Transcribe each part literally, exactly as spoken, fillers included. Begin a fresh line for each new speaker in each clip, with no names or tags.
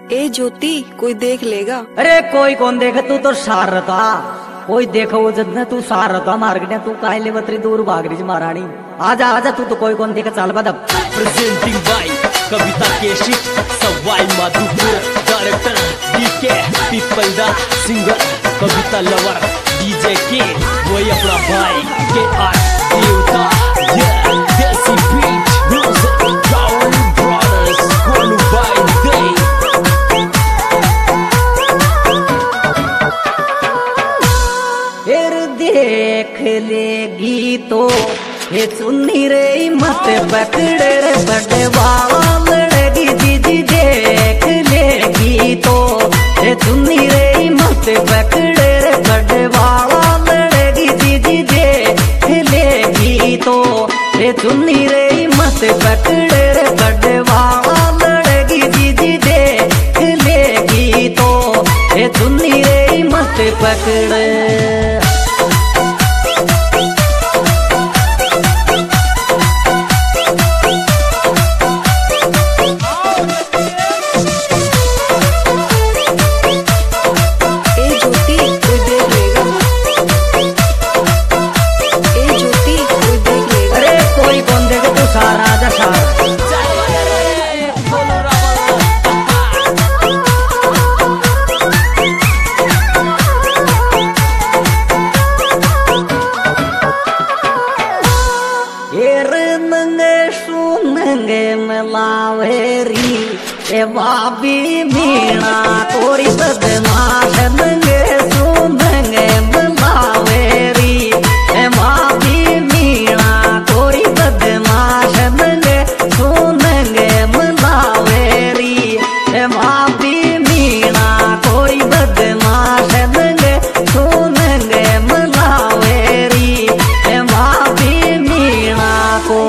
ए ज्योति, कोई देख लेगा।
अरे कोई कौन देखे, तू तो सार रहा। कोई देखो वो जद तू सार रहा मार्केट तू काहे बतरी दूर भाग रही महारानी। आजा आजा, तू तो कोई कौन देखे, चल बदब।
प्रेजेंटिंग बाय कविता केशिक सवाई माधुपुर, डायरेक्टर डीके पीपल दा, सिंगर कविता लवर, डीजे के वही अपना भाई के आर देवता, ये desi beat music Raul brothers कोलू बाय दे।
फिर देख लेगी तो ये सुन्नी रे मत पकड़े रे बड़े बाल लड़ेगी, दीदी देख लेगी तो ये सुन्नी रे मत पकड़े रे बड़े बाल लड़ेगी, दीदी देख लेगी तो ये सुन्नी रे मत पकड़े रे बड़े बाल लड़ेगी, दीदी देख लेगी तो ये सुन्नी रे मत पकड़े। लावेरी ए बाबी मीणा कोरी बदमाश नंगे सुनंगे मलावेरी ए बाबी मीणा कोरी बदमाश नंगे सुनंगे मलावेरी ए बाबी मीणा कोरी बदमाश नंगे सुनंगे मलावेरी ए बाबी मीणा को।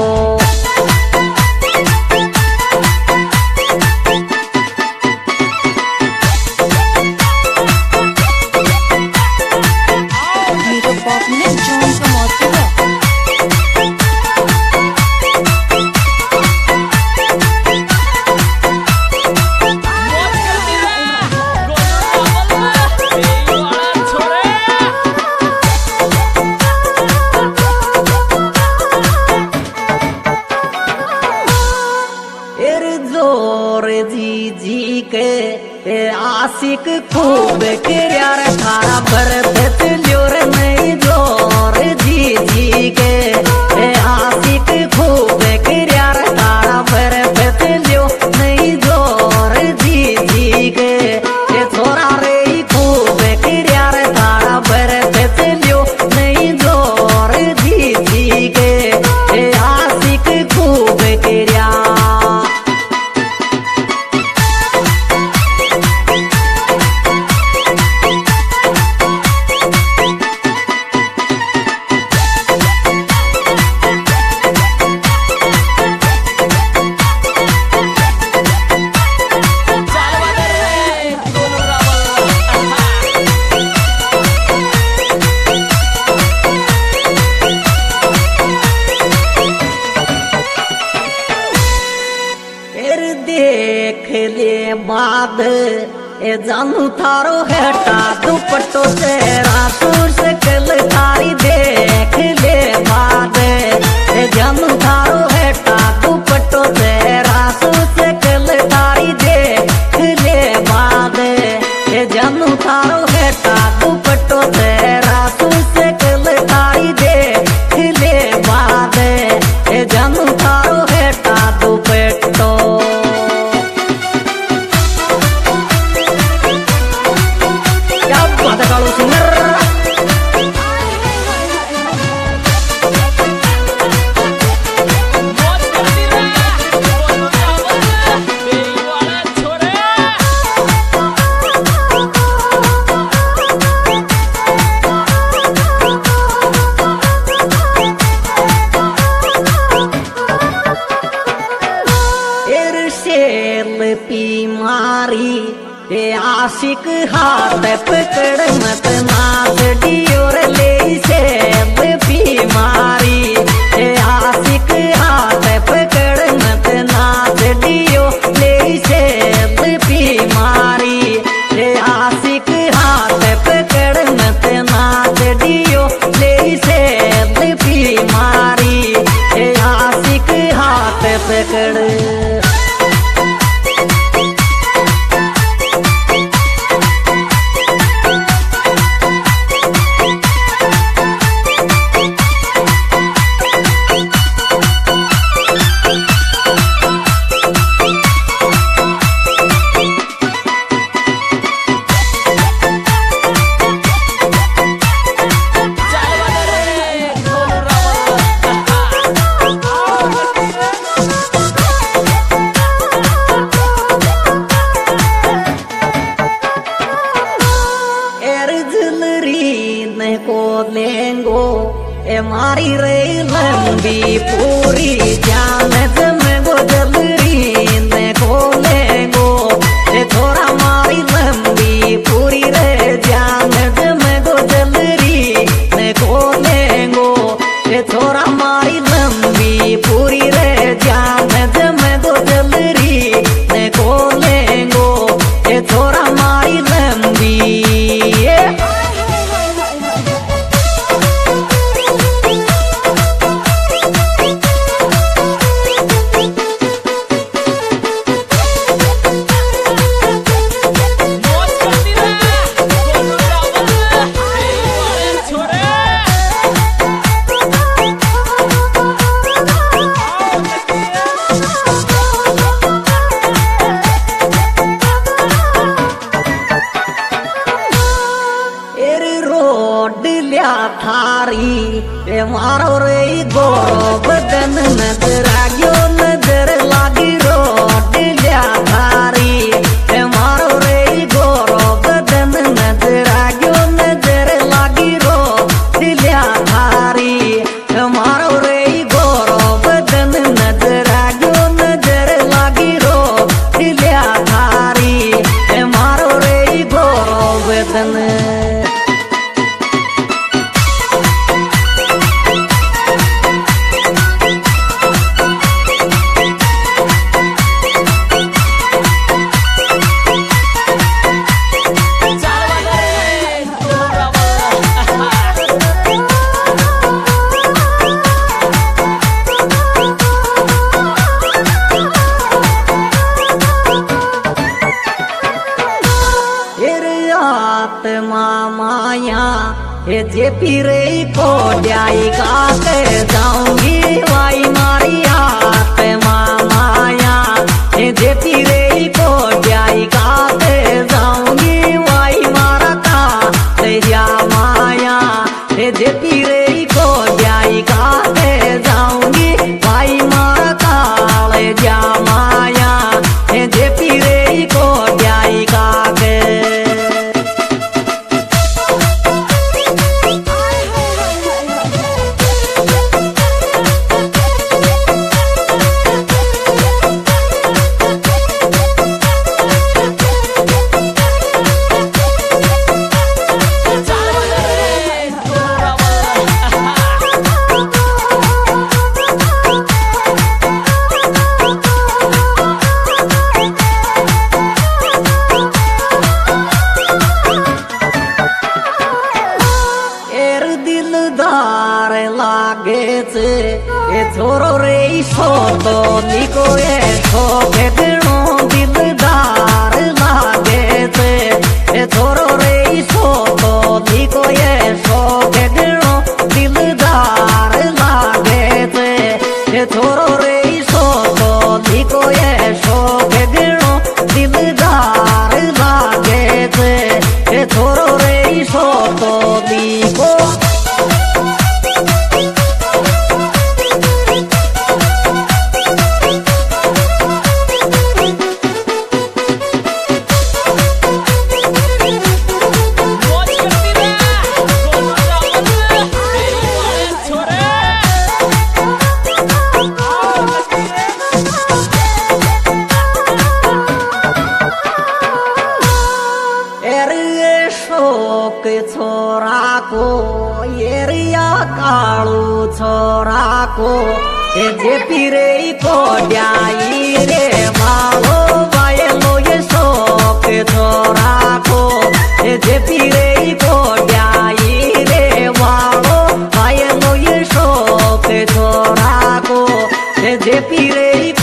जी जी के आशिक खूब किरिया रे थारा बरत लियो रे नहीं जोर जी जी के आशिक खूब किरिया रे थारा बरत लियो नहीं जोर जी जी के छोरा रे खूब किरिया रे थारा बरत लियो नहीं जोर जी जी के आशिक खूब किरिया। देख ले बाद ए जानू थारो हेटा दुपट्टो तेरा सुर से कल थारी देख ले बाद ए जानू थारो हेटा दुपट्टो तेरा सुर से कल थारी देख ले बाद ए जानू थारो हेटा दुपट्टो तेरा सुर से कल थारी देख ले बाद ए जानू थारो हेटा दुपट्टो। Kalau singer मारी ए आशिक हाथ पकड़ मत नाथ डियोर ले से बीमारी ए आशिक हाथ पकड़ मत नाथ डियो ले से पकड़। को लेंगो ए मारी रे लंबी पूरी जान में गुजरी ने को लेंगो ए थोड़ा मारी लंबी पूरी रे जान में गुजरी ने को लेंगो ए थोड़ा मारी लंबी पूरी रे जान में गुजरी ने को लेंगो ए थोड़ा मारी लंबी। थारी ए मारो रे गोरो बदन नजर आयो नजर लागी रोड लिया थारी ए मारो रे गोरो बदन नजर आयो नजर लागी रोड लिया थारी ए मारो रे गोरो बदन नजर आयो नजर लागी रोड लिया थारी ए मारो रे गोरो बदन। माया हे जे पीरे को जाई का के जाऊंगी वाई मारी हाथ माया हे जे पीरे को जाई का के जाऊंगी वाई मारा का तेरा माया हे जे पीरे को जाई का के जाऊंगी वाई मारा का ले जा माया हे जे पीरे को जाई का के। दिलदार लागे से ए छोरो रे सो तो निको ए सो के दिनो दिलदार लागे से ए छोरो रे सो तो निको ए सो के दिनो दिलदार लागे से ए छोरो रे सो तो निको ए सो के दिनो दिलदार लागे से ए छोरो रे सो तो निको। छोरा को येरिया कालू छोरा को ए जे पीरे को जाई रे मालो बायलो ये शोक छोरा को ए जे पीरे को जाई रे मालो बायलो ये शोक छोरा को ए जे पीरे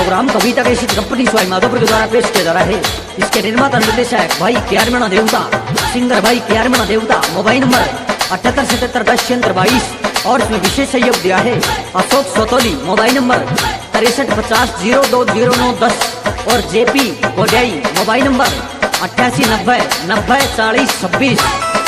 प्रोग्राम कविता के इसी कंपनी स्वाई माधोपुर के द्वारा पेश किया जा रहा है। इसके निर्माता निर्देशक भाई क्यार मीणा देवता, सिंगर भाई क्यार मीणा देवता। मोबाइल नंबर अठहत्तर सतहत्तर दस छिहत्तर बाईस और इसमें विशेष सहयोग दिया है अशोक सोतोली। मोबाइल नंबर तिरसठ पचास जीरो दो जीरो नौ दस और जेपी कोडियाई। मोबाइल नंबर अट्ठासी नब्बे नब्बे चालीस छब्बीस।